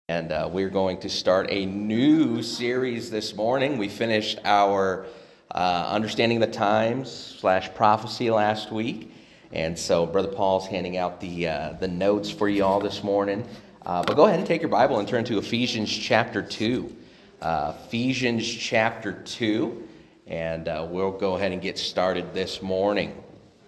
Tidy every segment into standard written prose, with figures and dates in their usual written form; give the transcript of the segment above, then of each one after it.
And we're going to start a new series this morning. We finished our Understanding the Times / Prophecy last week. And so Brother Paul's handing out the notes for you all this morning. But go ahead and take your Bible and turn to Ephesians chapter 2. Ephesians chapter 2. And we'll go ahead and get started this morning.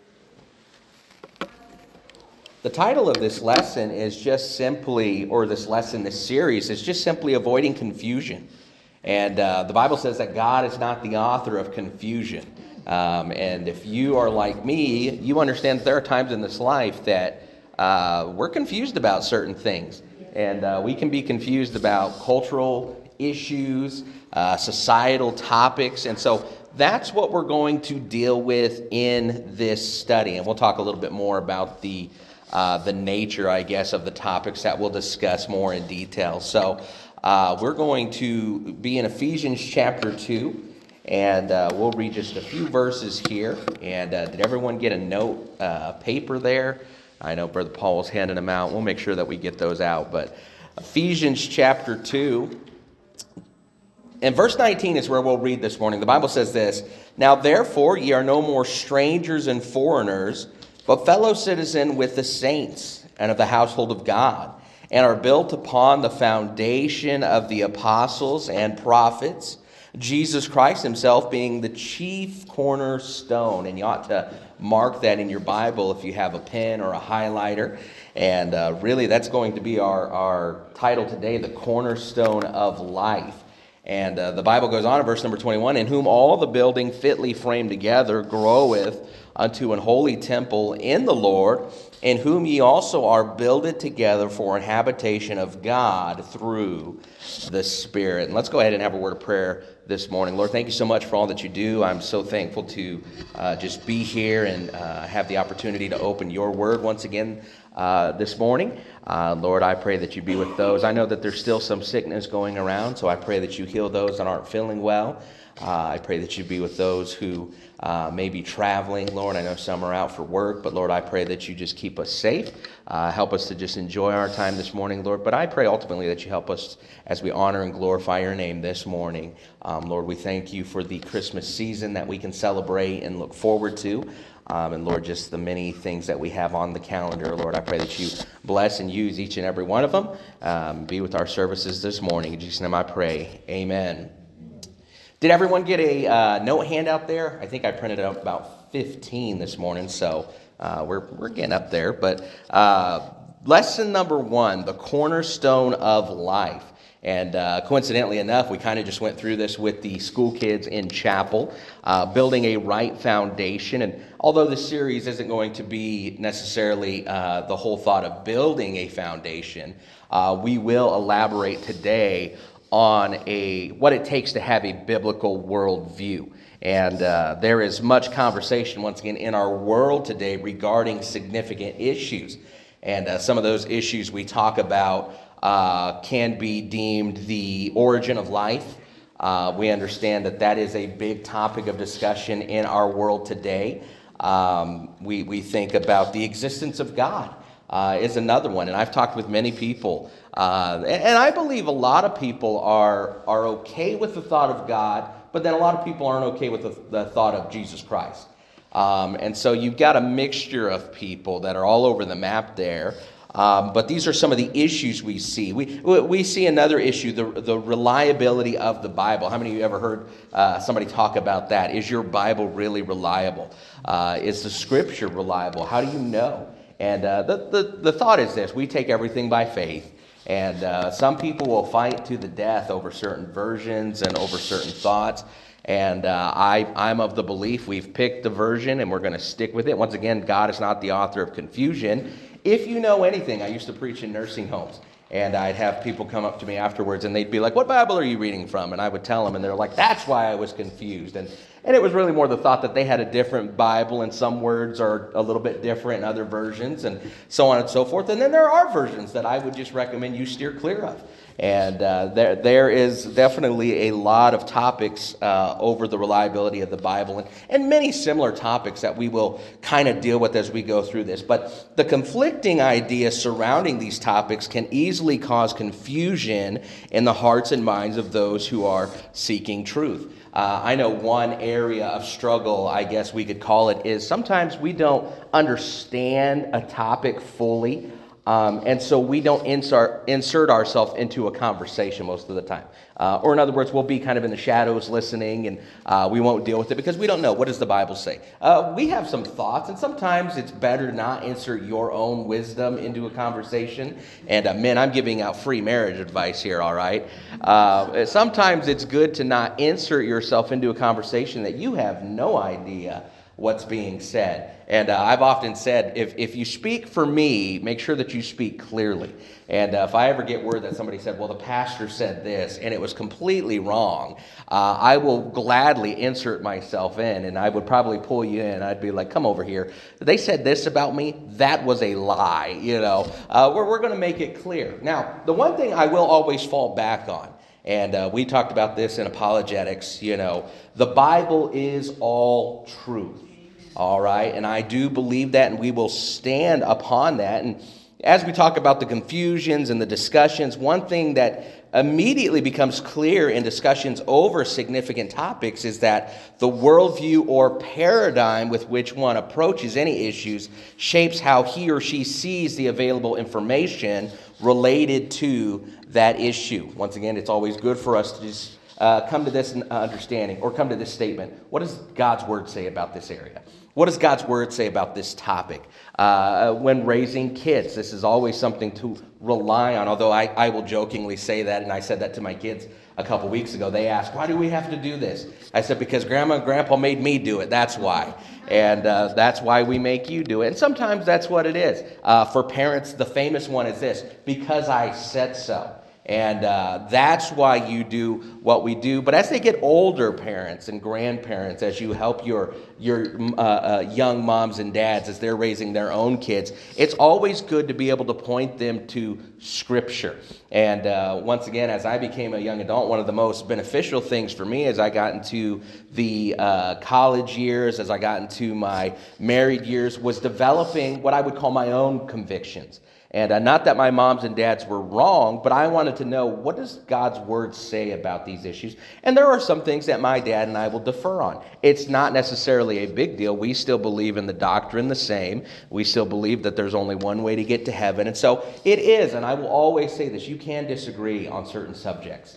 The title of this lesson is just simply, or this series is just simply avoiding confusion. And the Bible says that God is not the author of confusion. And if you are like me, you understand that there are times in this life that we're confused about certain things. And we can be confused about cultural issues, societal topics. And so that's what we're going to deal with in this study. And we'll talk a little bit more about the nature, I guess, of the topics that we'll discuss more in detail. So we're going to be in Ephesians chapter 2, and we'll read just a few verses here. And did everyone get a note paper there? I know Brother Paul was handing them out. We'll make sure that we get those out. But Ephesians chapter 2, and verse 19 is where we'll read this morning. The Bible says this: "Now therefore ye are no more strangers and foreigners, but fellow citizen with the saints and of the household of God, and are built upon the foundation of the apostles and prophets, Jesus Christ himself being the chief cornerstone." And you ought to mark that in your Bible if you have a pen or a highlighter. And really, that's going to be our title today, the cornerstone of life. And the Bible goes on in verse number 21, "In whom all the building fitly framed together groweth unto an holy temple in the Lord, in whom ye also are builded together for an habitation of God through the Spirit." And let's go ahead and have a word of prayer this morning. Lord, thank you so much for all that you do. I'm so thankful to just be here and have the opportunity to open your word once again this morning. Lord, I pray that you be with those. I know that there's still some sickness going around, so I pray that you heal those that aren't feeling well. I pray that you be with those who may be traveling. Lord, I know some are out for work, but Lord, I pray that you just keep us safe. Help us to just enjoy our time this morning, Lord. But I pray ultimately that you help us as we honor and glorify your name this morning. Lord, we thank you for the Christmas season that we can celebrate and look forward to. And Lord, just the many things that we have on the calendar. Lord, I pray that you bless and use each and every one of them. Be with our services this morning. In Jesus' name I pray. Amen. Did everyone get a note handout there? I think I printed out about 15 this morning, so we're getting up there. But lesson number 1, the cornerstone of life. And coincidentally enough, we kind of just went through this with the school kids in chapel, building a right foundation. And although this series isn't going to be necessarily the whole thought of building a foundation, we will elaborate today on what it takes to have a biblical worldview. And there is much conversation, once again, in our world today regarding significant issues. And some of those issues we talk about can be deemed the origin of life. We understand that is a big topic of discussion in our world today. We think about the existence of God is another one. And I've talked with many people, and I believe a lot of people are okay with the thought of God, but then a lot of people aren't okay with the thought of Jesus Christ. And so you've got a mixture of people that are all over the map there. But these are some of the issues we see. We see another issue, the reliability of the Bible. How many of you ever heard somebody talk about that? Is your Bible really reliable? Is the Scripture reliable? How do you know? And the thought is this: we take everything by faith. And some people will fight to the death over certain versions and over certain thoughts. And I'm of the belief we've picked the version and we're going to stick with it. Once again, God is not the author of confusion. If you know anything, I used to preach in nursing homes, and I'd have people come up to me afterwards, and they'd be like, "What Bible are you reading from?" And I would tell them, and they're like, "That's why I was confused." And And it was really more the thought that they had a different Bible and some words are a little bit different in other versions and so on and so forth. And then there are versions that I would just recommend you steer clear of. And there is definitely a lot of topics over the reliability of the Bible and many similar topics that we will kind of deal with as we go through this. But the conflicting ideas surrounding these topics can easily cause confusion in the hearts and minds of those who are seeking truth. I know one area of struggle, I guess we could call it, is sometimes we don't understand a topic fully. And so we don't insert ourselves into a conversation most of the time. Or in other words, we'll be kind of in the shadows listening and we won't deal with it because we don't know. What does the Bible say? We have some thoughts, and sometimes it's better to not insert your own wisdom into a conversation. And men, I'm giving out free marriage advice here, all right? Sometimes it's good to not insert yourself into a conversation that you have no idea what's being said. And I've often said, if you speak for me, make sure that you speak clearly. And if I ever get word that somebody said, well, the pastor said this, and it was completely wrong, I will gladly insert myself in, and I would probably pull you in. I'd be like, come over here. They said this about me. That was a lie, We're going to make it clear. Now, the one thing I will always fall back on, and we talked about this in apologetics, the Bible is all truth. All right, and I do believe that, and we will stand upon that. And as we talk about the confusions and the discussions, one thing that immediately becomes clear in discussions over significant topics is that the worldview or paradigm with which one approaches any issues shapes how he or she sees the available information related to that issue. Once again, it's always good for us to just come to this understanding or come to this statement. What does God's word say about this area? What does God's word say about this topic? When raising kids, this is always something to rely on, although I will jokingly say that, and I said that to my kids a couple weeks ago. They asked, why do we have to do this? I said, because Grandma and Grandpa made me do it, that's why. And that's why we make you do it. And sometimes that's what it is. For parents, the famous one is this, because I said so. And that's why you do what we do. But as they get older, parents and grandparents, as you help your young moms and dads as they're raising their own kids, it's always good to be able to point them to Scripture. And once again, as I became a young adult, one of the most beneficial things for me as I got into the college years, as I got into my married years, was developing what I would call my own convictions. And not that my moms and dads were wrong, but I wanted to know, what does God's word say about these issues? And there are some things that my dad and I will defer on. It's not necessarily a big deal. We still believe in the doctrine the same. We still believe that there's only one way to get to heaven. And so it is, and I will always say this, you can disagree on certain subjects.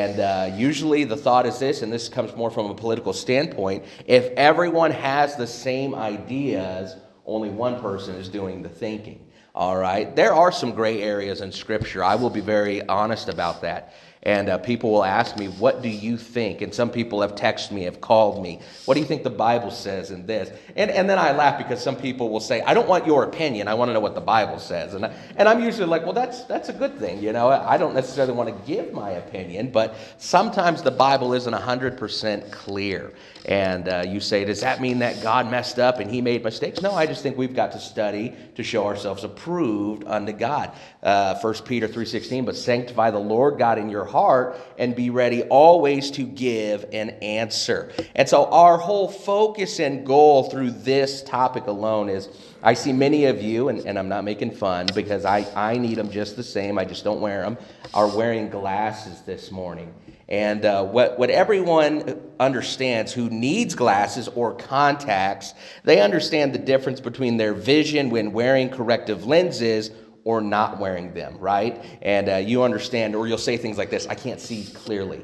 And usually the thought is this, and this comes more from a political standpoint, if everyone has the same ideas, only one person is doing the thinking. All right. There are some gray areas in Scripture. I will be very honest about that. And people will ask me, what do you think? And some people have texted me, have called me. What do you think the Bible says in this? And then I laugh because some people will say, I don't want your opinion. I want to know what the Bible says. And I'm usually like, well, that's a good thing. I don't necessarily want to give my opinion, but sometimes the Bible isn't 100% clear. And you say, does that mean that God messed up and he made mistakes? No, I just think we've got to study to show ourselves approved unto God. 1 Peter 3:16, but sanctify the Lord God in your heart and be ready always to give an answer. And so our whole focus and goal through this topic alone is, I see many of you, and I'm not making fun because I need them just the same, I just don't wear them, are wearing glasses this morning. And what everyone understands who needs glasses or contacts, they understand the difference between their vision when wearing corrective lenses or not wearing them, right? And you understand, or you'll say things like this, I can't see clearly.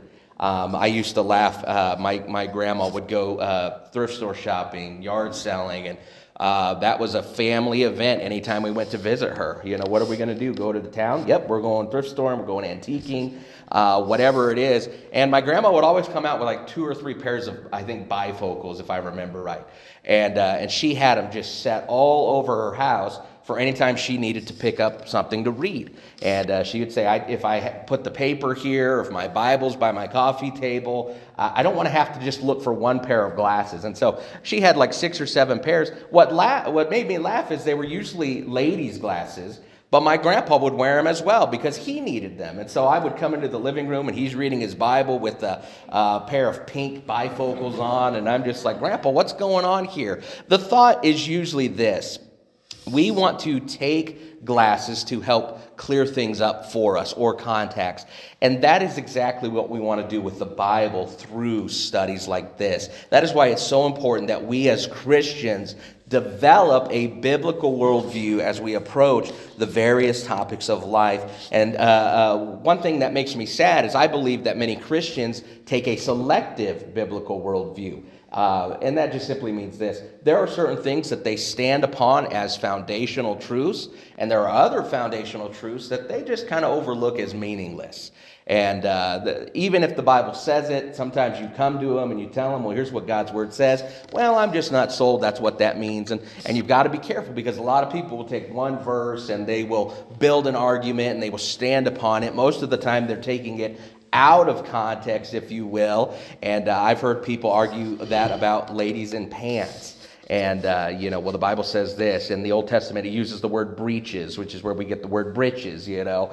I used to laugh. My grandma would go thrift store shopping, yard selling, and that was a family event anytime we went to visit her. What are we going to do? Go to the town? Yep, we're going thrift store and we're going antiquing, whatever it is. And my grandma would always come out with like 2 or 3 pairs of, I think, bifocals, if I remember right. And she had them just set all over her house for any time she needed to pick up something to read. And she would say, if I put the paper here, or if my Bible's by my coffee table, I don't want to have to just look for one pair of glasses. And so she had like 6 or 7 pairs. What made me laugh is they were usually ladies' glasses, but my grandpa would wear them as well because he needed them. And so I would come into the living room and he's reading his Bible with a pair of pink bifocals on. And I'm just like, Grandpa, what's going on here? The thought is usually this. We want to take glasses to help clear things up for us, or contacts. And that is exactly what we want to do with the Bible through studies like this. That is why it's so important that we as Christians develop a biblical worldview as we approach the various topics of life. And one thing that makes me sad is I believe that many Christians take a selective biblical worldview. And that just simply means this. There are certain things that they stand upon as foundational truths, and there are other foundational truths that they just kind of overlook as meaningless. And even if the Bible says it, sometimes you come to them and you tell them, well, here's what God's Word says. Well, I'm just not sold. That's what that means. And you've got to be careful, because a lot of people will take one verse and they will build an argument and they will stand upon it. Most of the time they're taking it out of context, if you will. And I've heard people argue that about ladies in pants. And, well, the Bible says this. In the Old Testament, it uses the word breeches, which is where we get the word breeches,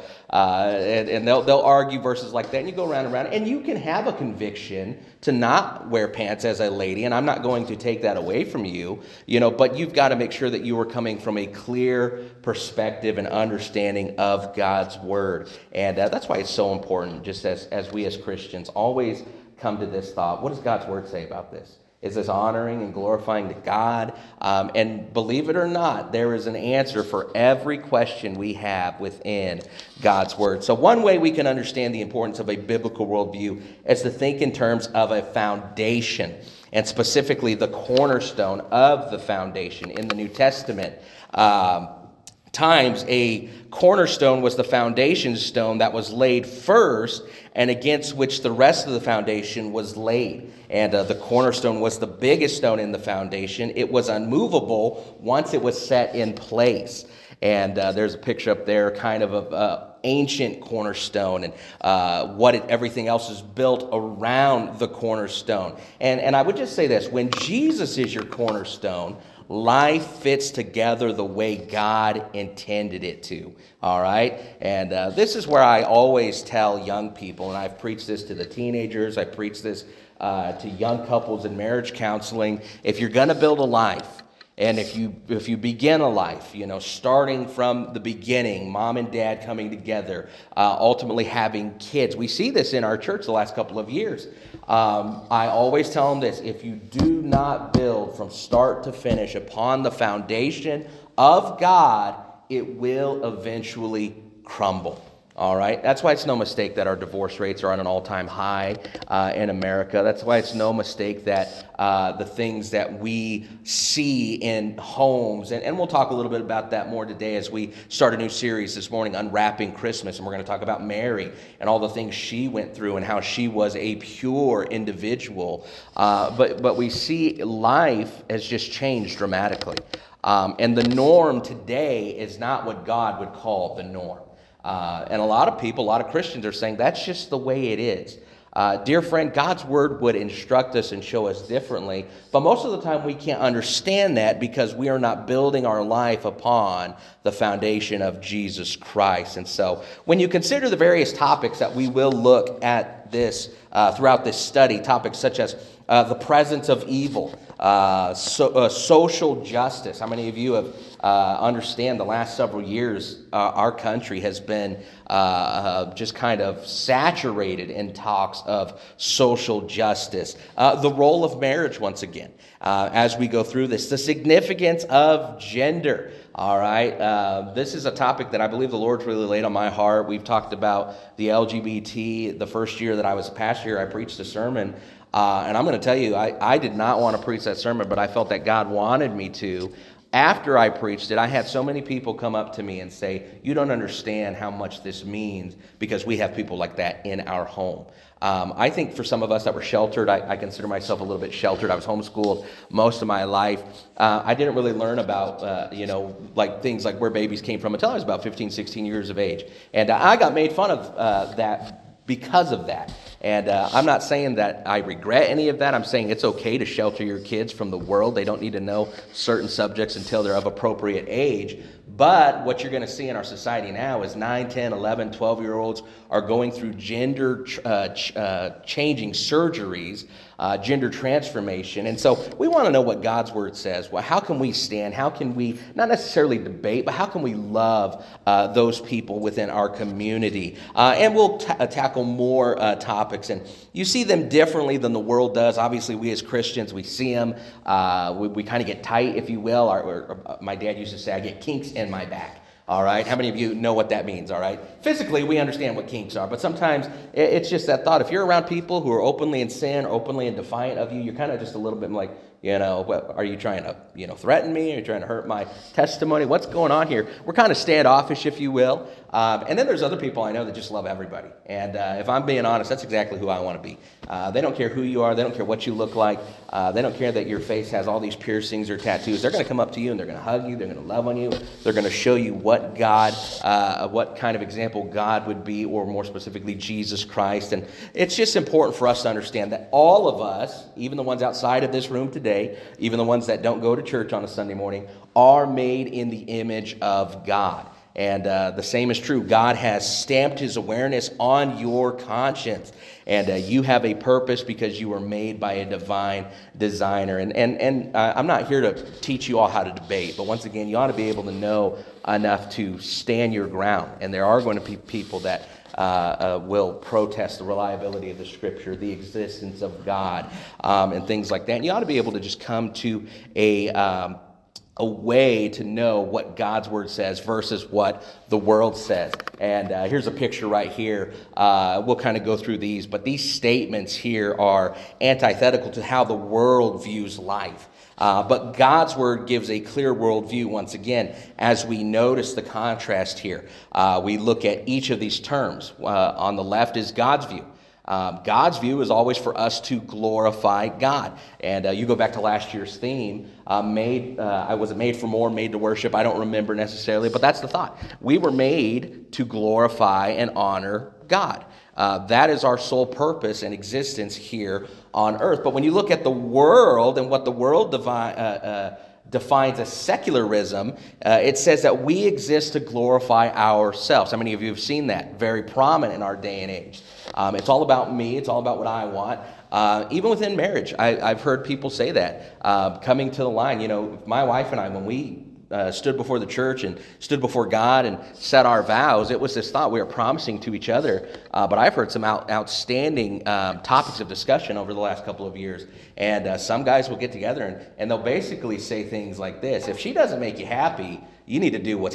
and they'll argue verses like that. And you go around and around. And you can have a conviction to not wear pants as a lady. And I'm not going to take that away from you, but you've got to make sure that you are coming from a clear perspective and understanding of God's Word. And that's why it's so important, just as we as Christians always come to this thought. What does God's Word say about this? Is this honoring and glorifying to God? And believe it or not, there is an answer for every question we have within God's Word. So one way we can understand the importance of a biblical worldview is to think in terms of a foundation, and specifically the cornerstone of the foundation. In the New Testament, times a cornerstone was the foundation stone that was laid first, and against which the rest of the foundation was laid. And the cornerstone was the biggest stone in the foundation. It was unmovable once it was set in place. And there's a picture up there kind of ancient cornerstone, and everything else is built around the cornerstone. And I would just say this: when Jesus is your cornerstone, life fits together the way God intended it to, all right? And this is where I always tell young people, and I've preached this to the teenagers, I preach this to young couples in marriage counseling. If you're going to build a life, and if you begin a life, starting from the beginning, mom and dad coming together, ultimately having kids. We see this in our church the last couple of years. I always tell them this: if you do not build from start to finish upon the foundation of God, it will eventually crumble. All right? That's why it's no mistake that our divorce rates are on an all-time high in America. That's why it's no mistake that the things that we see in homes, and we'll talk a little bit about that more today as we start a new series this morning, Unwrapping Christmas, and we're going to talk about Mary and all the things she went through and how she was a pure individual. But we see life has just changed dramatically. And the norm today is not what God would call the norm. And a lot of Christians are saying that's just the way it is. Dear friend, God's Word would instruct us and show us differently, but most of the time we can't understand that because we are not building our life upon the foundation of Jesus Christ. And so when you consider the various topics that we will look at this throughout this study, topics such as the presence of evil, social justice. How many of you have understand the last several years our country has been just kind of saturated in talks of social justice. The role of marriage, once again, as we go through this. The significance of gender. All right, this is a topic that I believe the Lord's really laid on my heart. We've talked about the LGBT. The first year that I was a pastor here, I preached a sermon. And I'm going to tell you, I did not want to preach that sermon, but I felt that God wanted me to, After I preached it, I had so many people come up to me and say, you don't understand how much this means because we have people like that in our home. I think for some of us that were sheltered, I consider myself a little bit sheltered. I was homeschooled most of my life. I didn't really learn about, like things like where babies came from until I was about 15, 16 years of age. And I got made fun of that because of that. And I'm not saying that I regret any of that. I'm saying it's okay to shelter your kids from the world. They don't need to know certain subjects until they're of appropriate age. But what you're going to see in our society now is 9, 10, 11, 12-year-olds are going through gender changing surgeries, gender transformation. And so we want to know what God's Word says. Well, how can we stand? How can we not necessarily debate, but how can we love those people within our community? And we'll tackle more topics. And you see them differently than the world does. Obviously, we as Christians, we see them. We kind of get tight, if you will. Or my dad used to say, I get kinks in my back. All right. How many of you know what that means? All right. Physically, we understand what kinks are, but sometimes it's just that thought. If you're around people who are openly in sin, openly and defiant of you, you're kind of just a little bit like, what, are you trying to, threaten me? Are you trying to hurt my testimony? What's going on here? We're kind of standoffish, if you will. And then there's other people I know that just love everybody. And if I'm being honest, that's exactly who I want to be. They don't care who you are. They don't care what you look like. They don't care that your face has all these piercings or tattoos. They're going to come up to you and they're going to hug you. They're going to love on you. They're going to show you what kind of example God would be, or more specifically, Jesus Christ. And it's just important for us to understand that all of us, even the ones outside of this room today, even the ones that don't go to church on a Sunday morning, are made in the image of God. And the same is true. God has stamped his awareness on your conscience. And you have a purpose because you were made by a divine designer. And I'm not here to teach you all how to debate. But once again, you ought to be able to know enough to stand your ground. And there are going to be people that will protest the reliability of the Scripture, the existence of God, and things like that. And you ought to be able to just come to a way to know what God's Word says versus what the world says. And here's a picture right here. We'll kind of go through these, but these statements here are antithetical to how the world views life. But God's Word gives a clear worldview once again as we notice the contrast here. We look at each of these terms. On the left is God's view. God's view is always for us to glorify God. And you go back to last year's theme, was it made for more, made to worship? I don't remember necessarily, but that's the thought. We were made to glorify and honor God. That is our sole purpose and existence here on earth. But when you look at the world and what the world defines as secularism, it says that we exist to glorify ourselves. How many of you have seen that? Very prominent in our day and age. It's all about me. It's all about what I want. Even within marriage, I've heard people say that. Coming to the line, my wife and I, when we stood before the church and stood before God and said our vows, it was this thought we were promising to each other. But I've heard some outstanding topics of discussion over the last couple of years. And some guys will get together and they'll basically say things like this: if she doesn't make you happy, you need to do what's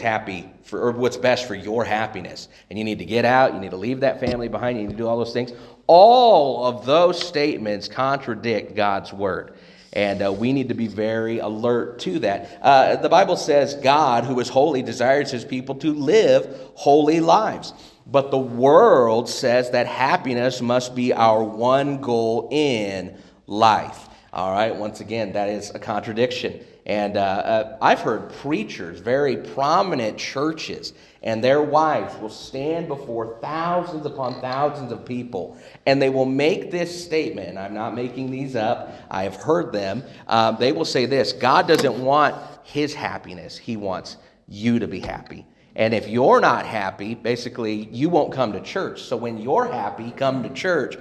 best for your happiness. And you need to get out, you need to leave that family behind, you need to do all those things. All of those statements contradict God's Word. And we need to be very alert to that. The Bible says God, who is holy, desires his people to live holy lives. But the world says that happiness must be our one goal in life. All right, once again, that is a contradiction. And I've heard preachers, very prominent churches, and their wives will stand before thousands upon thousands of people, and they will make this statement, and I'm not making these up, I have heard them. They will say this: God doesn't want his happiness, he wants you to be happy. And if you're not happy, basically, you won't come to church. So when you're happy, come to church.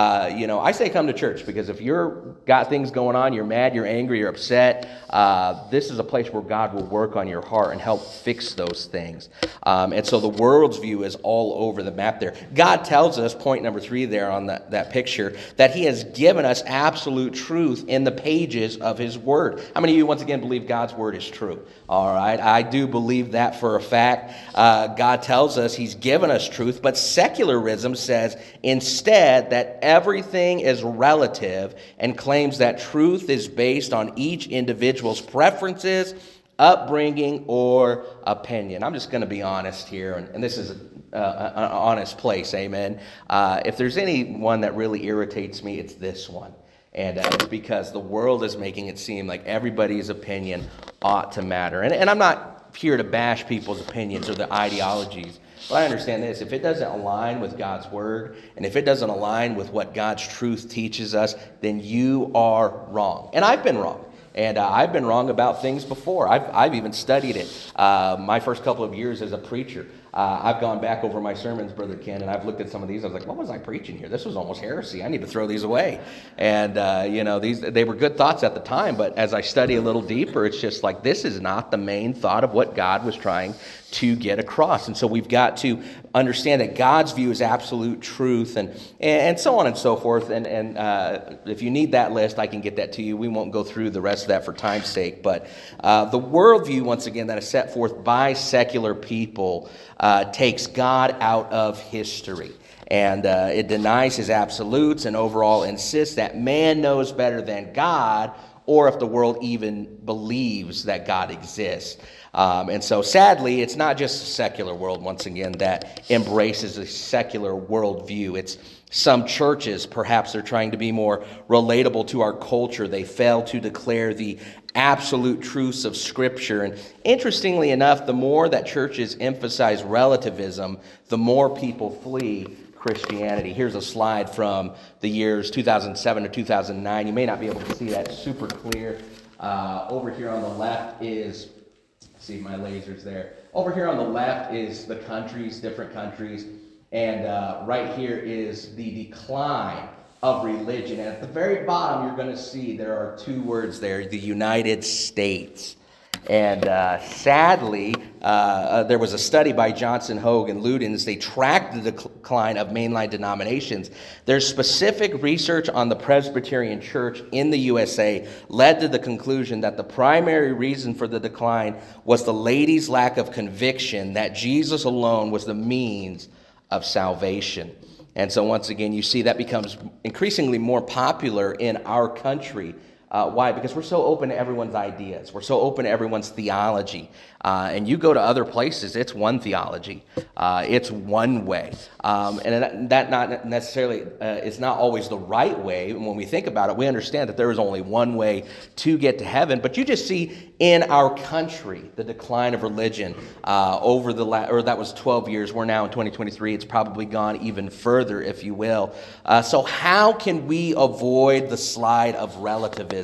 I say come to church because if you're got things going on, you're mad, you're angry, you're upset, this is a place where God will work on your heart and help fix those things. And so the world's view is all over the map there. God tells us, point number 3 there on that picture, that he has given us absolute truth in the pages of his Word. How many of you, once again, believe God's Word is true? All right, I do believe that for a fact. God tells us he's given us truth, but secularism says instead that everything is relative and claims that truth is based on each individual's preferences upbringing, or opinion. I'm just going to be honest here, and this is an honest place, amen. If there's anyone that really irritates me, it's this one. And it's because the world is making it seem like everybody's opinion ought to matter. And I'm not here to bash people's opinions or their ideologies, but I understand this. If it doesn't align with God's word, and if it doesn't align with what God's truth teaches us, then you are wrong. And I've been wrong. And I've been wrong about things before. I've even studied it. My first couple of years as a preacher, I've gone back over my sermons, Brother Ken, and I've looked at some of these. I was like, what was I preaching here? This was almost heresy. I need to throw these away. And, they were good thoughts at the time, but as I study a little deeper, it's just like this is not the main thought of what God was trying to get across. And so we've got to understand that God's view is absolute truth and so on and so forth. And if you need that list, I can get that to you. We won't go through the rest of that for time's sake. But the worldview, once again, that is set forth by secular people takes God out of history. And it denies his absolutes and overall insists that man knows better than God, or if the world even believes that God exists. And so sadly, it's not just a secular world, once again, that embraces a secular worldview. It's some churches, perhaps they're trying to be more relatable to our culture. They fail to declare the absolute truths of Scripture. And interestingly enough, the more that churches emphasize relativism, the more people flee Christianity. Here's a slide from the years 2007 to 2009. You may not be able to see that super clear. Over here on the left is, see if my laser's there. Over here on the left is the countries, different countries. And right here is the decline of religion. And at the very bottom, you're going to see there are two words there, the United States. And sadly, there was a study by Johnson, Hogue, and Ludens. They tracked the decline of mainline denominations. Their specific research on the Presbyterian Church in the USA led to the conclusion that the primary reason for the decline was the lady's lack of conviction that Jesus alone was the means of salvation. And so once again, you see that becomes increasingly more popular in our country. Why? Because we're so open to everyone's ideas. We're so open to everyone's theology. And you go to other places, it's one theology. It's one way. And that not necessarily is not always the right way. And when we think about it, we understand that there is only one way to get to heaven. But you just see in our country the decline of religion over that was 12 years. We're now in 2023. It's probably gone even further, if you will. So how can we avoid the slide of relativism?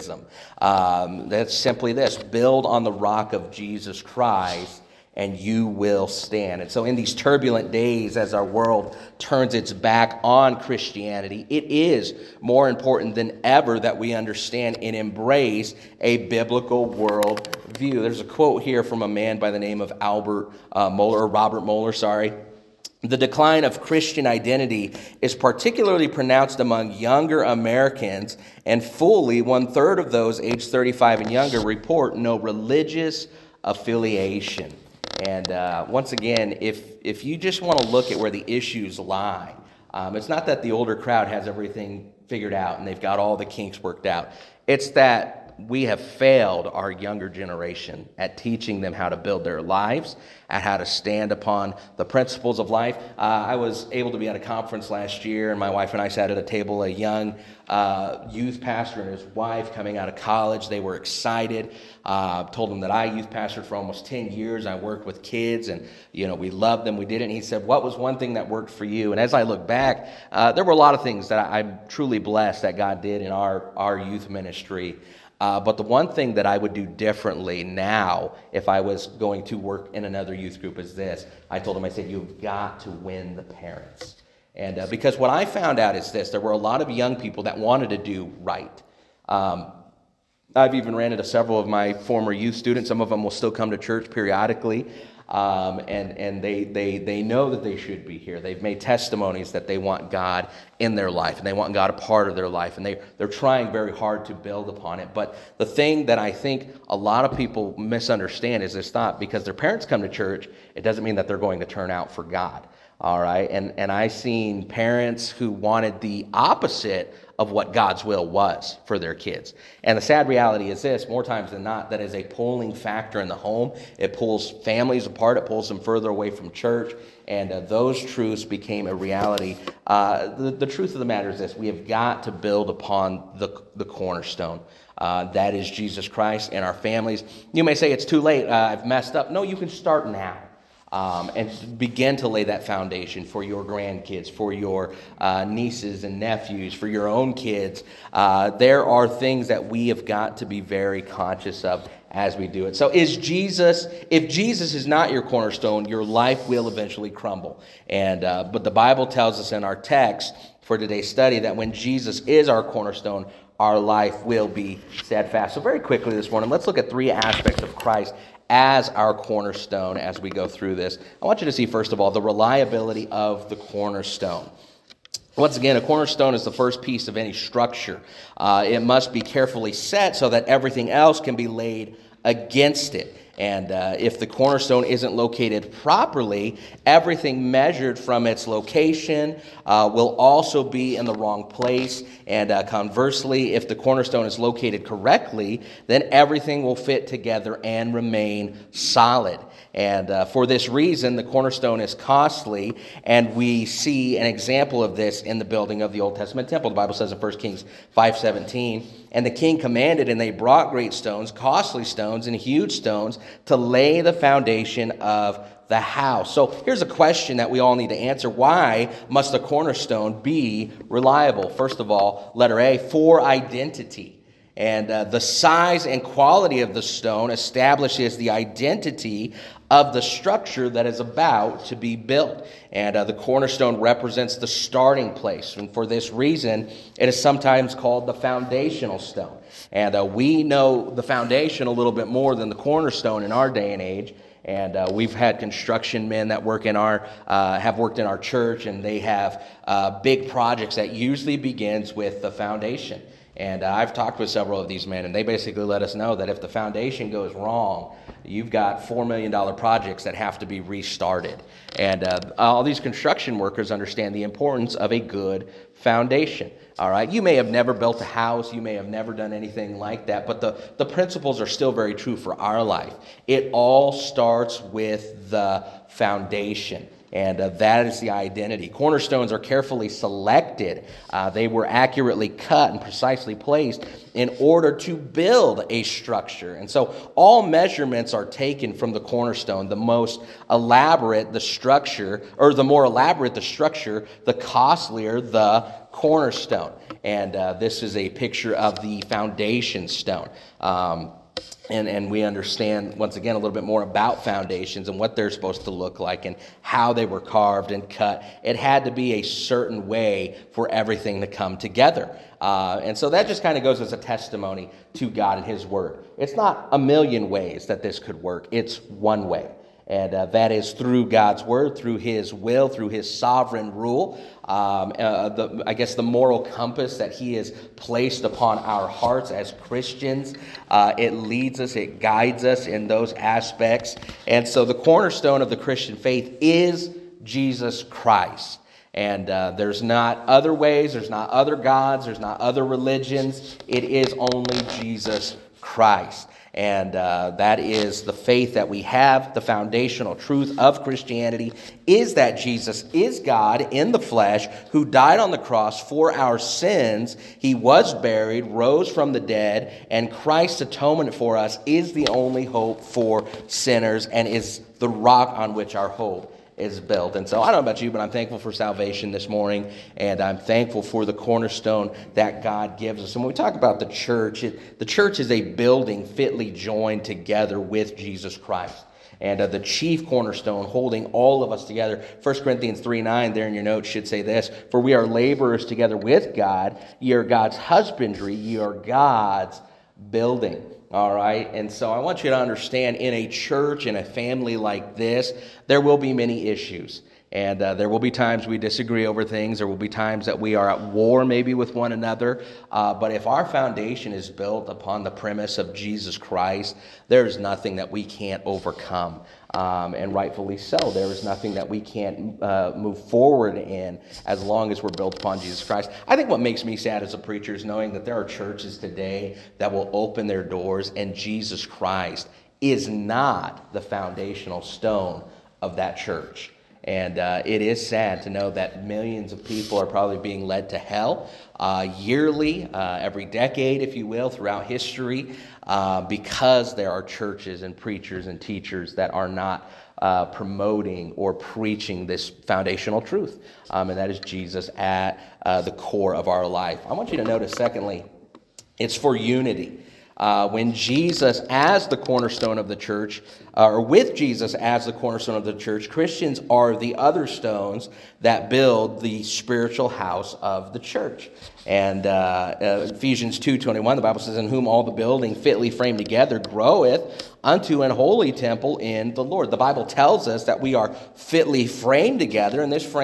That's simply this: build on the rock of Jesus Christ, and you will stand. And so in these turbulent days, as our world turns its back on Christianity, it is more important than ever that we understand and embrace a biblical world view. There's a quote here from a man by the name of Robert Moeller. The decline of Christian identity is particularly pronounced among younger Americans, and fully 1/3 of those aged 35 and younger report no religious affiliation. And once again, if you just want to look at where the issues lie, it's not that the older crowd has everything figured out and they've got all the kinks worked out. It's that we have failed our younger generation at teaching them how to build their lives, at how to stand upon the principles of life. I was able to be at a conference last year, and my wife and I sat at a table, a young youth pastor and his wife coming out of college. They were excited. Told them that I youth pastored for almost 10 years. I worked with kids, and we loved them. We did it. And he said, "What was one thing that worked for you?" And as I look back, there were a lot of things that I'm truly blessed that God did in our youth ministry. But the one thing that I would do differently now if I was going to work in another youth group is this. I told him, I said, "You've got to win the parents." And because what I found out is this: there were a lot of young people that wanted to do right. I've even ran into several of my former youth students. Some of them will still come to church periodically. And they know that they should be here. They've made testimonies that they want God in their life, and they want God a part of their life, and they're trying very hard to build upon it. But the thing that I think a lot of people misunderstand is this thought: because their parents come to church, it doesn't mean that they're going to turn out for God. All right, and I've seen parents who wanted the opposite of of what God's will was for their kids. And the sad reality is this, more times than not, that is a pulling factor in the home. It pulls families apart. It pulls them further away from church. And those truths became a reality. The truth of the matter is this. We have got to build upon the cornerstone. That is Jesus Christ and our families. You may say it's too late. I've messed up. No, you can start now. And begin to lay that foundation for your grandkids, for your nieces and nephews, for your own kids. There are things that we have got to be very conscious of as we do it. So if Jesus is not your cornerstone, your life will eventually crumble. And but the Bible tells us in our text for today's study that when Jesus is our cornerstone, our life will be steadfast. So very quickly this morning, let's look at three aspects of Christ as our cornerstone as we go through this. I want you to see, first of all, the reliability of the cornerstone. Once again, a cornerstone is the first piece of any structure. It must be carefully set so that everything else can be laid against it. And if the cornerstone isn't located properly, everything measured from its location will also be in the wrong place. And conversely, if the cornerstone is located correctly, then everything will fit together and remain solid. And for this reason, the cornerstone is costly, and we see an example of this in the building of the Old Testament temple. The Bible says in 1 Kings 5:17, "And the king commanded, and they brought great stones, costly stones, and huge stones to lay the foundation of the house." So here's a question that we all need to answer. Why must the cornerstone be reliable? First of all, letter A, for identity. And the size and quality of the stone establishes the identity of the structure that is about to be built. And the cornerstone represents the starting place. And for this reason, it is sometimes called the foundational stone. And we know the foundation a little bit more than the cornerstone in our day and age. And we've had construction men that work in have worked in our church, and they have big projects that usually begins with the foundation. And I've talked with several of these men, and they basically let us know that if the foundation goes wrong, you've got $4 million projects that have to be restarted. And all these construction workers understand the importance of a good foundation. All right, you may have never built a house, you may have never done anything like that, but the principles are still very true for our life. It all starts with the foundation. And that is the identity. Cornerstones are carefully selected. They were accurately cut and precisely placed in order to build a structure. And so all measurements are taken from the cornerstone. The most elaborate the structure, or the more elaborate the structure, the costlier the cornerstone. And this is a picture of the foundation stone. And we understand, once again, a little bit more about foundations and what they're supposed to look like and how they were carved and cut. It had to be a certain way for everything to come together. And so that just kind of goes as a testimony to God and His Word. It's not a million ways that this could work. It's one way. And that is through God's Word, through His will, through His sovereign rule. The moral compass that He has placed upon our hearts as Christians. It leads us, it guides us in those aspects. And so the cornerstone of the Christian faith is Jesus Christ. And there's not other ways, there's not other gods, there's not other religions. It is only Jesus Christ. And that is the faith that we have. The foundational truth of Christianity is that Jesus is God in the flesh who died on the cross for our sins. He was buried, rose from the dead, and Christ's atonement for us is the only hope for sinners and is the rock on which our hope is built. And so I don't know about you, but I'm thankful for salvation this morning, and I'm thankful for the cornerstone that God gives us. And when we talk about the church is a building fitly joined together with Jesus Christ. And the chief cornerstone holding all of us together. 1 Corinthians 3:9 there in your notes should say this: "For we are laborers together with God. Ye are God's husbandry. Ye are God's building." All right, and so I want you to understand, in a church, in a family like this, there will be many issues. And there will be times we disagree over things. There will be times that we are at war maybe with one another. But if our foundation is built upon the premise of Jesus Christ, there's nothing that we can't overcome. And rightfully so. There is nothing that we can't move forward in as long as we're built upon Jesus Christ. I think what makes me sad as a preacher is knowing that there are churches today that will open their doors and Jesus Christ is not the foundational stone of that church. And it is sad to know that millions of people are probably being led to hell yearly, every decade, if you will, throughout history, because there are churches and preachers and teachers that are not promoting or preaching this foundational truth, and that is Jesus at the core of our life. I want you to notice, secondly, it's for unity. When Jesus as the cornerstone of the church, or with Jesus as the cornerstone of the church, Christians are the other stones that build the spiritual house of the church. And Ephesians 2:21, the Bible says, in whom all the building fitly framed together groweth unto an holy temple in the Lord. The Bible tells us that we are fitly framed together, and this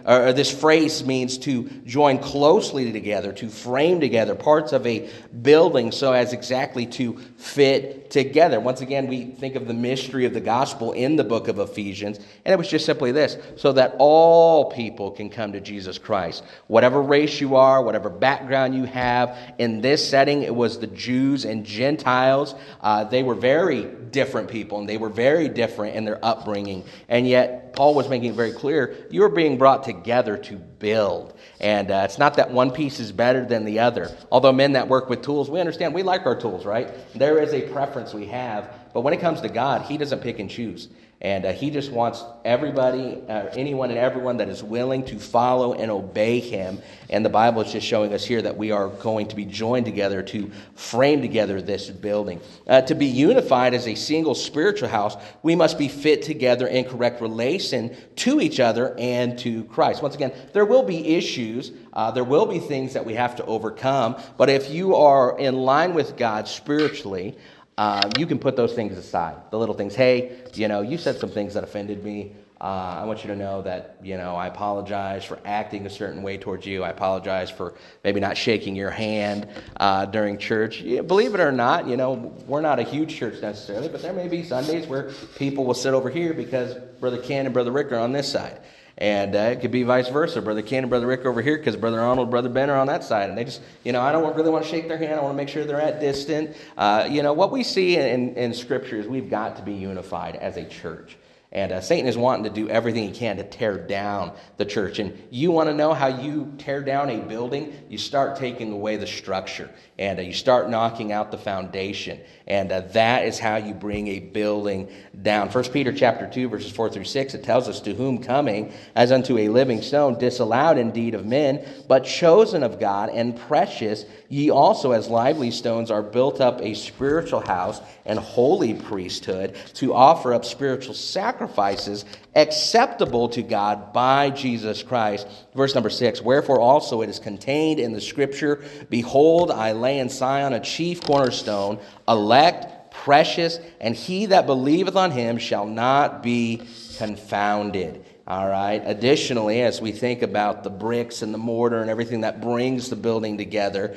phrase means to join closely together, to frame together parts of a building so as exactly to fit together. Once again, we think of the mystery of the gospel in the book of Ephesians, and it was just simply this, so that all people can come to Jesus Christ. Whatever race you are, whatever background you have, in this setting, it was the Jews and Gentiles. They were very different people, and they were very different in their upbringing, and yet Paul was making it very clear, you are being brought together to build. And it's not that one piece is better than the other. Although men that work with tools, we understand we like our tools, right? There is a preference we have. But when it comes to God, he doesn't pick and choose. And he just wants everybody, anyone and everyone that is willing to follow and obey him. And the Bible is just showing us here that we are going to be joined together to frame together this building. To be unified as a single spiritual house, we must be fit together in correct relation to each other and to Christ. Once again, there will be issues. There will be things that we have to overcome. But if you are in line with God spiritually, you can put those things aside, the little things. Hey, you said some things that offended me. I want you to know that, I apologize for acting a certain way towards you. I apologize for maybe not shaking your hand during church. Believe it or not, we're not a huge church necessarily, but there may be Sundays where people will sit over here because Brother Ken and Brother Rick are on this side. And it could be vice versa. Brother Ken and Brother Rick over here because Brother Arnold and Brother Ben are on that side. And they just, I don't really want to shake their hand. I want to make sure they're at distant. What we see in Scripture is we've got to be unified as a church. And Satan is wanting to do everything he can to tear down the church. And you want to know how you tear down a building? You start taking away the structure. And you start knocking out the foundation. And that is how you bring a building down. 1 Peter chapter 2, verses 4 through 6, it tells us, to whom coming as unto a living stone, disallowed indeed of men, but chosen of God and precious, ye also as lively stones are built up a spiritual house and holy priesthood, to offer up spiritual sacrifices acceptable to God by Jesus Christ. Verse number 6, wherefore also it is contained in the Scripture, behold, I lay in Sion a chief cornerstone, elect, precious, and he that believeth on him shall not be confounded. All right. Additionally, as we think about the bricks and the mortar and everything that brings the building together,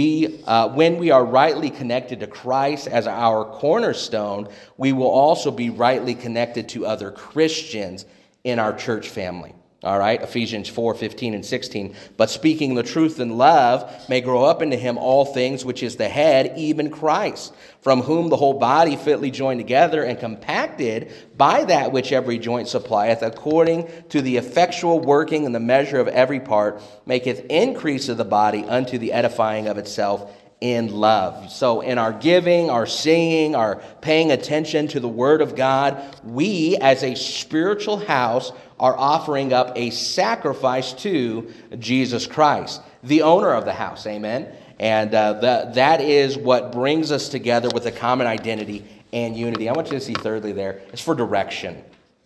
when we are rightly connected to Christ as our cornerstone, we will also be rightly connected to other Christians in our church family. All right, Ephesians 4:15 and 16. But speaking the truth in love may grow up into him all things, which is the head, even Christ, from whom the whole body fitly joined together and compacted by that which every joint supplieth, according to the effectual working and the measure of every part, maketh increase of the body unto the edifying of itself in love. So in our giving, our singing, our paying attention to the Word of God, we as a spiritual house are offering up a sacrifice to Jesus Christ, the owner of the house. Amen. And that is what brings us together with a common identity and unity. I want you to see thirdly there, it's for direction.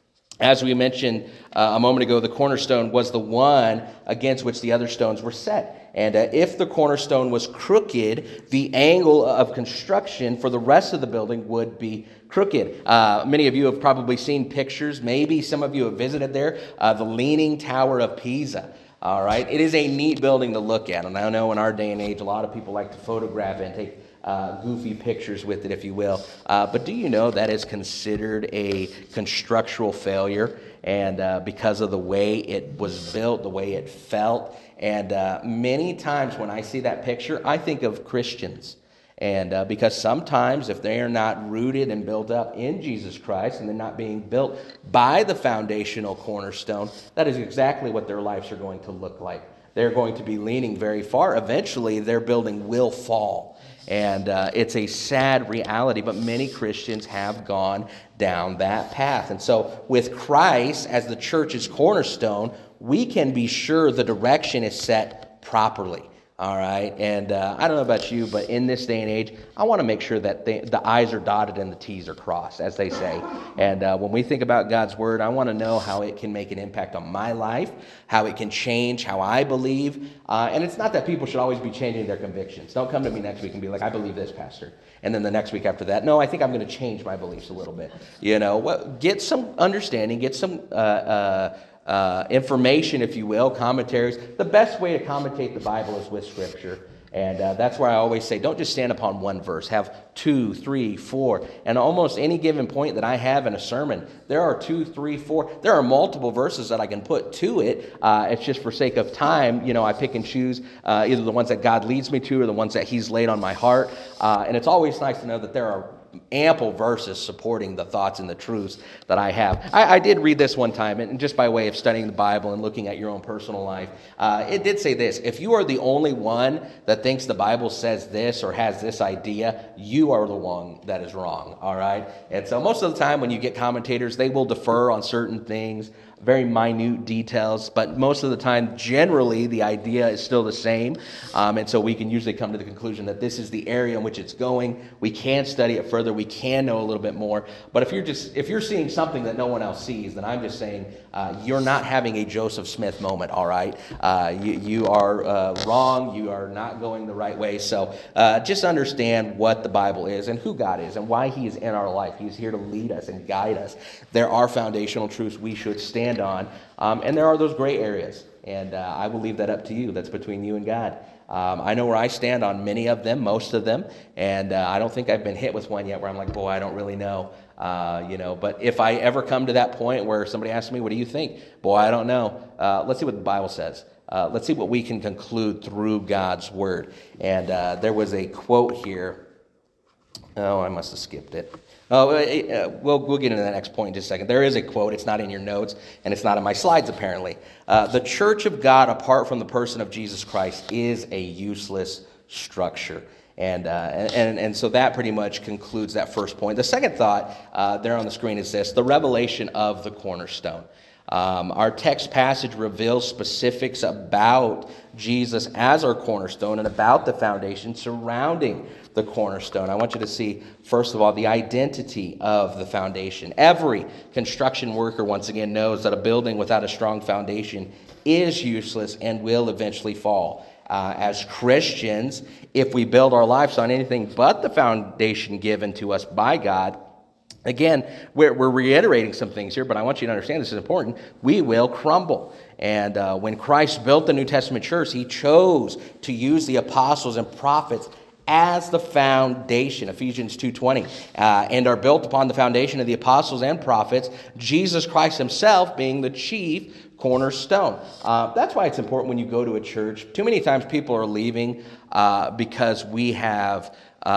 As we mentioned a moment ago, the cornerstone was the one against which the other stones were set. And if the cornerstone was crooked, the angle of construction for the rest of the building would be crooked. Many of you have probably seen pictures. Maybe some of you have visited there. The Leaning Tower of Pisa. All right. It is a neat building to look at. And I know in our day and age, a lot of people like to photograph it and take goofy pictures with it, if you will. But do you know that is considered a constructural failure? And because of the way it was built, the way it felt. And many times when I see that picture, I think of Christians. And because sometimes if they are not rooted and built up in Jesus Christ and they're not being built by the foundational cornerstone, that is exactly what their lives are going to look like. They're going to be leaning very far. Eventually, their building will fall. And it's a sad reality, but many Christians have gone down that path. And so with Christ as the church's cornerstone, we can be sure the direction is set properly. All right, and I don't know about you, but in this day and age, I want to make sure that the I's are dotted and the T's are crossed, as they say. And when we think about God's Word, I want to know how it can make an impact on my life, how it can change how I believe. And it's not that people should always be changing their convictions. Don't come to me next week and be like, I believe this, Pastor. And then the next week after that, no, I think I'm going to change my beliefs a little bit. You know, get some understanding, get some information, if you will, commentaries. The best way to commentate the Bible is with Scripture. And that's why I always say, don't just stand upon one verse. Have 2, 3, 4. And almost any given point that I have in a sermon, there are 2, 3, 4. There are multiple verses that I can put to it. It's just for sake of time. You know, I pick and choose either the ones that God leads me to or the ones that He's laid on my heart. And it's always nice to know that there are ample verses supporting the thoughts and the truths that I have. I did read this one time, and just by way of studying the Bible and looking at your own personal life, it did say this: if you are the only one that thinks the Bible says this or has this idea, you are the one that is wrong, all right? And so most of the time when you get commentators, they will defer on certain things, very minute details, but most of the time, generally, the idea is still the same. And so we can usually come to the conclusion that this is the area in which it's going. We can study it further. We can know a little bit more. But if you're seeing something that no one else sees, then I'm just saying you're not having a Joseph Smith moment, all right? You are wrong. You are not going the right way. So just understand what the Bible is and who God is and why He is in our life. He's here to lead us and guide us. There are foundational truths we should stand on, and there are those gray areas, and I will leave that up to you. That's between you and God. I know where I stand on many of them, most of them, and I don't think I've been hit with one yet where I'm like, boy, I don't really know, but if I ever come to that point where somebody asks me, what do you think? Boy, I don't know. Let's see what the Bible says. Let's see what we can conclude through God's Word. And there was a quote here. Oh, I must have skipped it. We'll get into the next point in just a second. There is a quote. It's not in your notes, and it's not in my slides, apparently. The church of God, apart from the person of Jesus Christ, is a useless structure. And so that pretty much concludes that first point. The second thought there on the screen is this: the revelation of the cornerstone. Our text passage reveals specifics about Jesus as our cornerstone and about the foundation surrounding the cornerstone. I want you to see, first of all, the identity of the foundation. Every construction worker, once again, knows that a building without a strong foundation is useless and will eventually fall. As Christians, if we build our lives on anything but the foundation given to us by God, again, we're reiterating some things here, but I want you to understand this is important. We will crumble. And when Christ built the New Testament church, He chose to use the apostles and prophets as the foundation, Ephesians 2:20, and are built upon the foundation of the apostles and prophets, Jesus Christ Himself being the chief cornerstone. That's why it's important when you go to a church. Too many times people are leaving because we have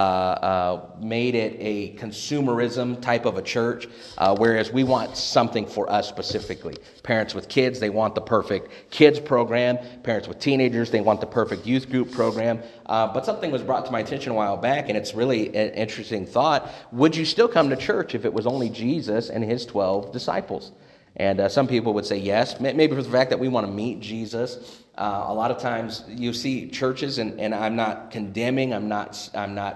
made it a consumerism type of a church, whereas we want something for us specifically. Parents with kids, they want the perfect kids program. Parents with teenagers, they want the perfect youth group program. But something was brought to my attention a while back, and it's really an interesting thought. Would you still come to church if it was only Jesus and His 12 disciples? And some people would say yes, maybe for the fact that we want to meet Jesus. A lot of times you see churches, and I'm not condemning, I'm not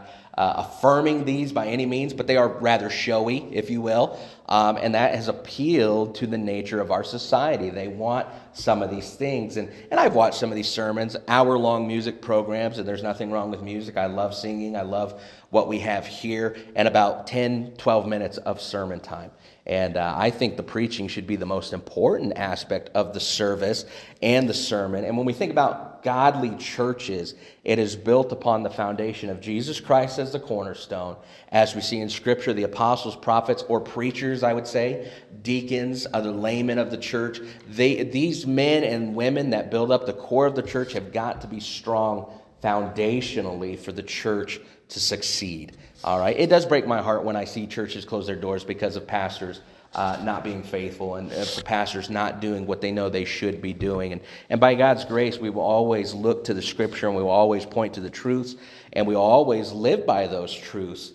affirming these by any means, but they are rather showy, if you will, and that has appealed to the nature of our society. They want some of these things, and I've watched some of these sermons, hour-long music programs, and there's nothing wrong with music. I love singing, I love what we have here, and about 10, 12 minutes of sermon time. And I think the preaching should be the most important aspect of the service and the sermon. And when we think about godly churches, it is built upon the foundation of Jesus Christ as the cornerstone. As we see in Scripture, the apostles, prophets, or preachers, I would say, deacons, other laymen of the church, these men and women that build up the core of the church have got to be strong foundationally for the church to succeed. All right. It does break my heart when I see churches close their doors because of pastors not being faithful and for pastors not doing what they know they should be doing. And by God's grace, we will always look to the Scripture, and we will always point to the truths, and we will always live by those truths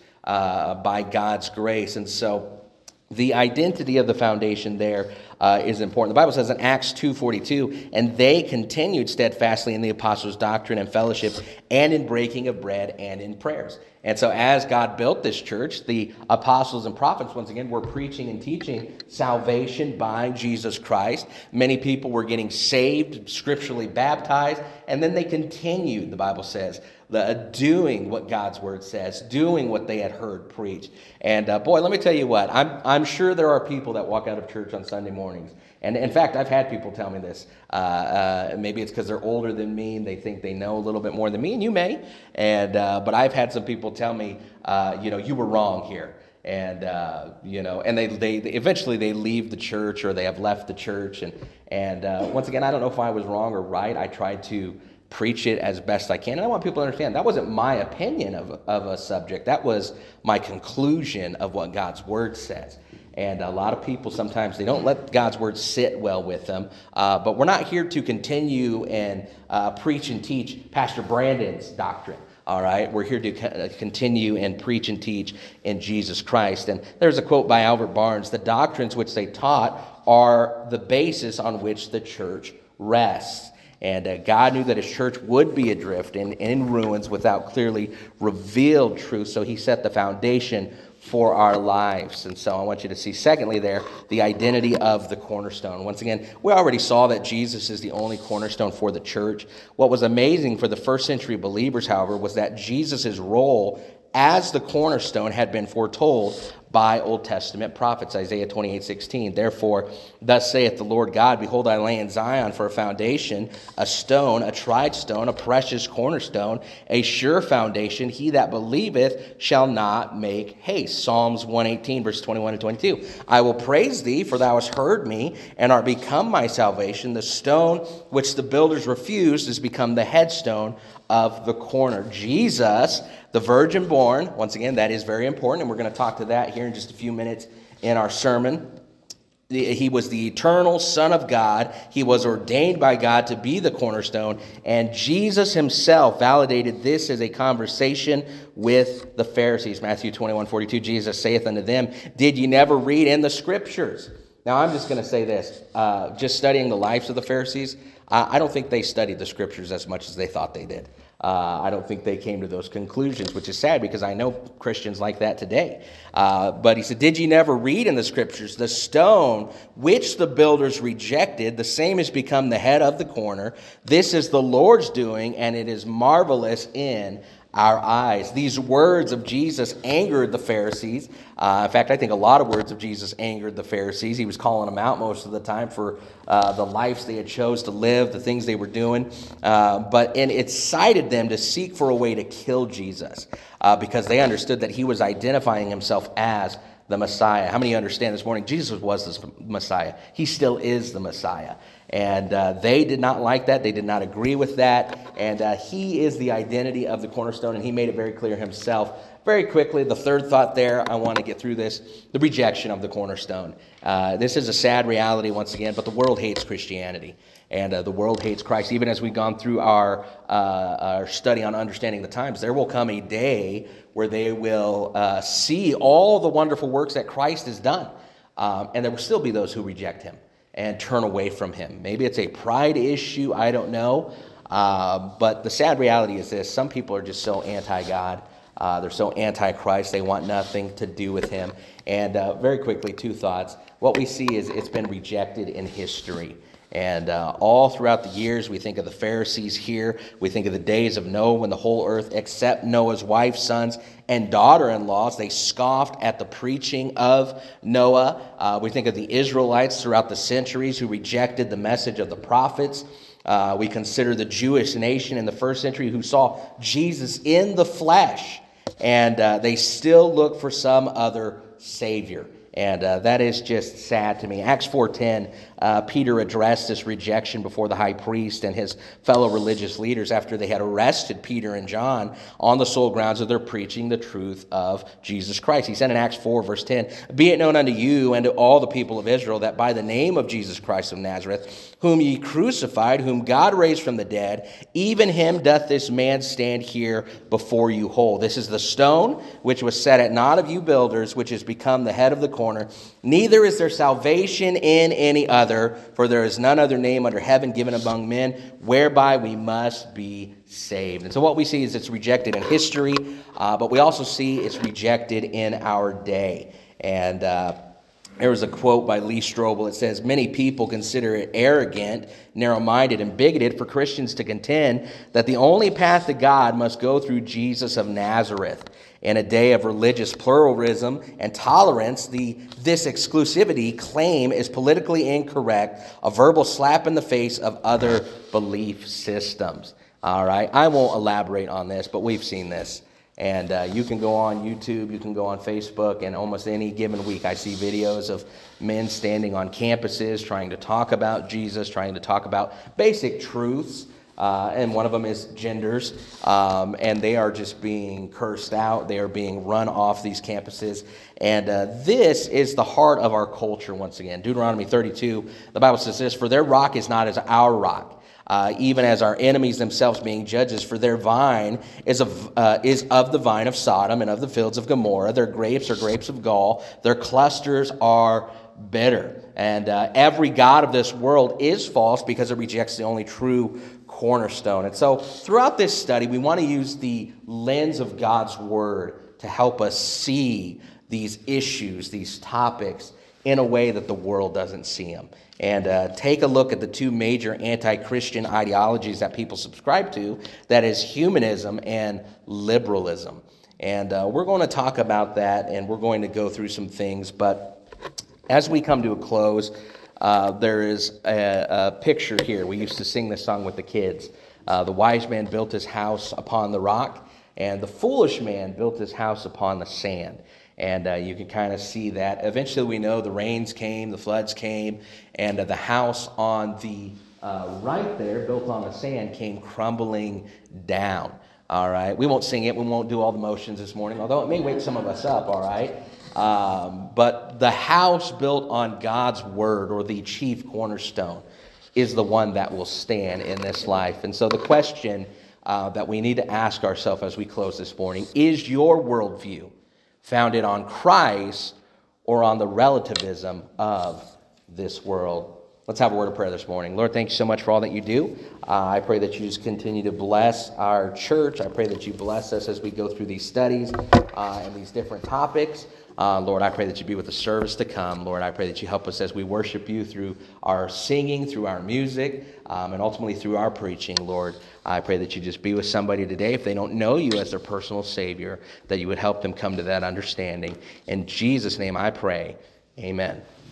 by God's grace. And so the identity of the foundation there is important. The Bible says in Acts 2:42, and they continued steadfastly in the apostles' doctrine and fellowship, and in breaking of bread and in prayers. And so as God built this church, the apostles and prophets, once again, were preaching and teaching salvation by Jesus Christ. Many people were getting saved, scripturally baptized, and then they continued, the Bible says, doing what God's word says, doing what they had heard preached. And boy, let me tell you what, I'm sure there are people that walk out of church on Sunday mornings. And in fact, I've had people tell me this. Maybe it's because they're older than me and they think they know a little bit more than me, and you may. But I've had some people tell me, you were wrong here. And and they eventually they leave the church, or they have left the church. And once again, I don't know if I was wrong or right. I tried to preach it as best I can. And I want people to understand that wasn't my opinion of a subject. That was my conclusion of what God's word says. And a lot of people sometimes, they don't let God's word sit well with them. But we're not here to continue and preach and teach Pastor Brandon's doctrine. All right, we're here to continue and preach and teach in Jesus Christ. And there's a quote by Albert Barnes: the doctrines which they taught are the basis on which the church rests. And God knew that his church would be adrift and in ruins without clearly revealed truth. So he set the foundation for our lives. And so I want you to see, secondly there, the identity of the cornerstone. Once again, we already saw that Jesus is the only cornerstone for the church. What was amazing for the first century believers, however, was that Jesus' role as the cornerstone had been foretold by Old Testament prophets. Isaiah 28:16. Therefore, thus saith the Lord God, behold, I lay in Zion for a foundation, a stone, a tried stone, a precious cornerstone, a sure foundation. He that believeth shall not make haste. Psalms 118, verse 21 and 22. I will praise thee, for thou hast heard me, and art become my salvation. The stone which the builders refused is become the headstone of the corner. Jesus, the virgin born, once again, that is very important, and we're going to talk to that here in just a few minutes in our sermon. He was the eternal Son of God. He was ordained by God to be the cornerstone, and Jesus himself validated this as a conversation with the Pharisees. Matthew 21:42, Jesus saith unto them, did ye never read in the Scriptures? Now, I'm just going to say this. Just studying the lives of the Pharisees, I don't think they studied the Scriptures as much as they thought they did. I don't think they came to those conclusions, which is sad because I know Christians like that today. But he said, did ye never read in the Scriptures, the stone which the builders rejected, the same has become the head of the corner. This is the Lord's doing, and it is marvelous in our eyes. These words of Jesus angered the Pharisees. In fact, I think a lot of words of Jesus angered the Pharisees. He was calling them out most of the time for the lives they had chose to live, the things they were doing. And it incited them to seek for a way to kill Jesus because they understood that he was identifying himself as the Messiah. How many understand this morning? Jesus was the Messiah. He still is the Messiah. And they did not like that. They did not agree with that. And he is the identity of the cornerstone, and he made it very clear himself. Very quickly, the third thought there, I want to get through this, the rejection of the cornerstone. This is a sad reality once again, but the world hates Christianity. And the world hates Christ. Even as we've gone through our study on understanding the times, there will come a day where they will see all the wonderful works that Christ has done. And there will still be those who reject him. and turn away from him. Maybe it's a pride issue, I don't know. But the sad reality is this: some people are just so anti-God. They're so anti-Christ, they want nothing to do with him. And very quickly, two thoughts. What we see is it's been rejected in history. And all throughout the years, we think of the Pharisees here. We think of the days of Noah when the whole earth, except Noah's wife, sons, and daughter-in-laws, they scoffed at the preaching of Noah. We think of the Israelites throughout the centuries who rejected the message of the prophets. We consider the Jewish nation in the first century who saw Jesus in the flesh, and they still look for some other Savior. And that is just sad to me. Acts 4:10, Peter addressed this rejection before the high priest and his fellow religious leaders after they had arrested Peter and John on the sole grounds of their preaching the truth of Jesus Christ. He said in Acts 4, verse 10, "Be it known unto you and to all the people of Israel that by the name of Jesus Christ of Nazareth, whom ye crucified, whom God raised from the dead, even him doth this man stand here before you whole. This is the stone which was set at naught of you builders, which is become the head of the corner. Neither is there salvation in any other, for there is none other name under heaven given among men whereby we must be saved." And so what we see is it's rejected in history, but we also see it's rejected in our day. And there was a quote by Lee Strobel. It says, "Many people consider it arrogant, narrow-minded, and bigoted for Christians to contend that the only path to God must go through Jesus of Nazareth. In a day of religious pluralism and tolerance, this exclusivity claim is politically incorrect, a verbal slap in the face of other belief systems." All right, I won't elaborate on this, but we've seen this. And you can go on YouTube, you can go on Facebook, and almost any given week I see videos of men standing on campuses trying to talk about Jesus, trying to talk about basic truths. And one of them is genders, and they are just being cursed out. They are being run off these campuses. And this is the heart of our culture once again. Deuteronomy 32, the Bible says this, "For their rock is not as our rock, even as our enemies themselves being judges. For their vine is of the vine of Sodom and of the fields of Gomorrah. Their grapes are grapes of gall. Their clusters are bitter." And every god of this world is false because it rejects the only true cornerstone. And so throughout this study, we want to use the lens of God's word to help us see these issues, these topics, in a way that the world doesn't see them. And take a look at the two major anti-Christian ideologies that people subscribe to, that is humanism and liberalism. And we're going to talk about that, and we're going to go through some things. But as we come to a close, there is a picture here. We used to sing this song with the kids. The wise man built his house upon the rock, and the foolish man built his house upon the sand. And you can kind of see that. Eventually we know the rains came, the floods came, and the house on the right there, built on the sand, came crumbling down. All right, we won't sing it. We won't do all the motions this morning, although it may wake some of us up, all right? But the house built on God's word, or the chief cornerstone, is the one that will stand in this life. And so the question that we need to ask ourselves as we close this morning, is your worldview founded on Christ or on the relativism of this world? Let's have a word of prayer this morning. Lord, thank you so much for all that you do. I pray that you just continue to bless our church. I pray that you bless us as we go through these studies and these different topics. Lord, I pray that you be with the service to come. Lord, I pray that you help us as we worship you through our singing, through our music, and ultimately through our preaching. Lord, I pray that you just be with somebody today. If they don't know you as their personal Savior, that you would help them come to that understanding. In Jesus' name I pray, amen.